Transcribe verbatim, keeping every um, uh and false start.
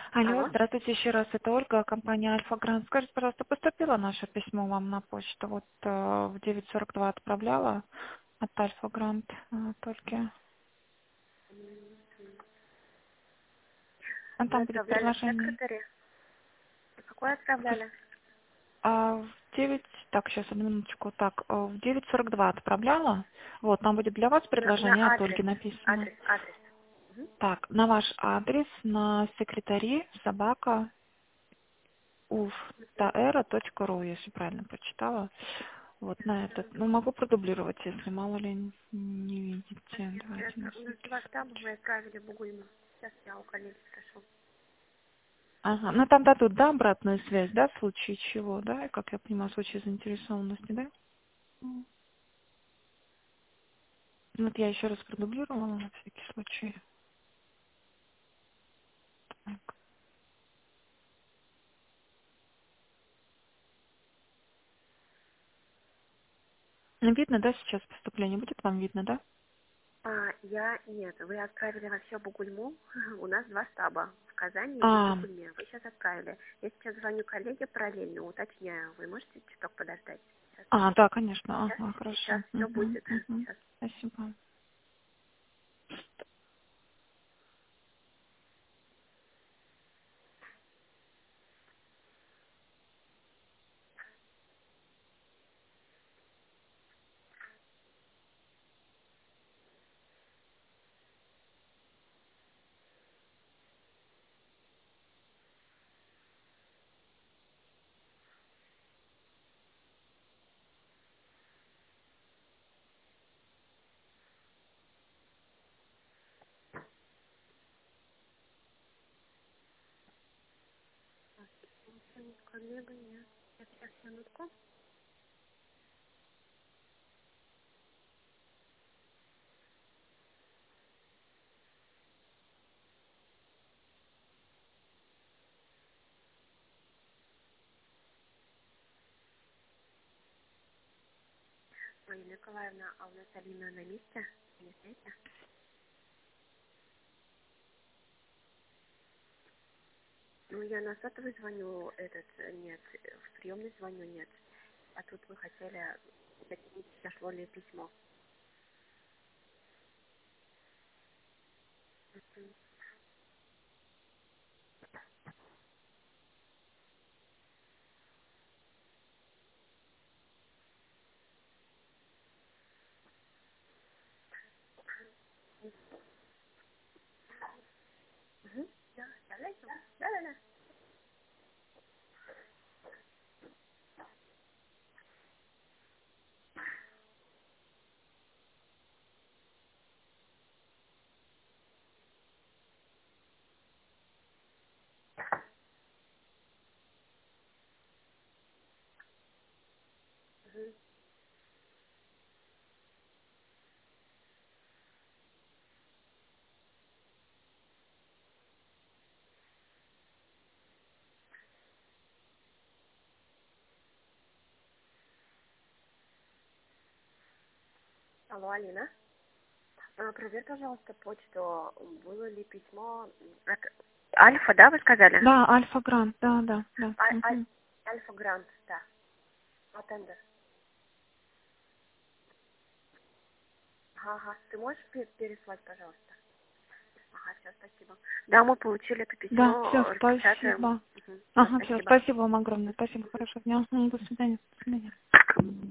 Алло, Алло. здравствуйте еще раз. Это Ольга, компания Альфа Грант. Скажите, пожалуйста, поступило наше письмо вам на почту? Вот э, в девять сорок два отправляла от Альфа Грант э, только. А Вы там будет отправляли в предложение. секретаре? Какое отправляли? А в девять, так, сейчас, одну минуточку. Так, э, в девять сорок два отправляла. Вот, там будет для вас На, на предложение от адрес. Ольги написано. Адрес, адрес. Мгм. Так, на ваш адрес, на секретари собака уфтаэра точка ру, если правильно прочитала. Вот на этот. Ну, могу продублировать, если мало ли не видите. Давайте на Это у нас всякий два штаба, случай. мы отправили Бугуйму. Сейчас я у коллеги спрошу. Ага, ну там дадут, да, обратную связь, да, в случае чего, да, и, как я понимаю, в случае заинтересованности, да? М. Вот я еще раз продублировала на всякий случай. Так. Ну, видно, да, сейчас поступление будет, вам видно, да? А, я, нет, вы отправили во все Бугульму. У нас два штаба в Казани и в А, Бугульме. Вы сейчас отправили. Я сейчас звоню коллеге параллельно, уточняю. Вы можете чуток подождать? Сейчас, а, да, конечно, сейчас, ага, сейчас хорошо. все Угу, будет. угу. Сейчас. Спасибо. Коллега, нет. Сейчас, сейчас, минутку. Мария Николаевна, а у нас Алина на месте? Не знаете? Ну, я на сотовый звоню, этот, э, нет, э, в приемный звоню, нет. А тут вы хотели, уточнить, дошло ли письмо. Угу. Да, оставляйте. Да-да-да. Угу. Алло, Алина. А, проверь, пожалуйста, почту. Было ли письмо от Альфа, да, вы сказали? Да, Альфа Грант, да, да, да. А, а- Угу. Альфа Грант, да. Атендер. Ага, ага. Ты можешь пе- переслать, пожалуйста? Ага, все, спасибо. Да, мы получили это Да, все, письмо, распечатаем. спасибо. Угу. Все, Ага, все, спасибо. спасибо вам огромное. Спасибо, хорошего дня. Мгм, до свидания. До свидания.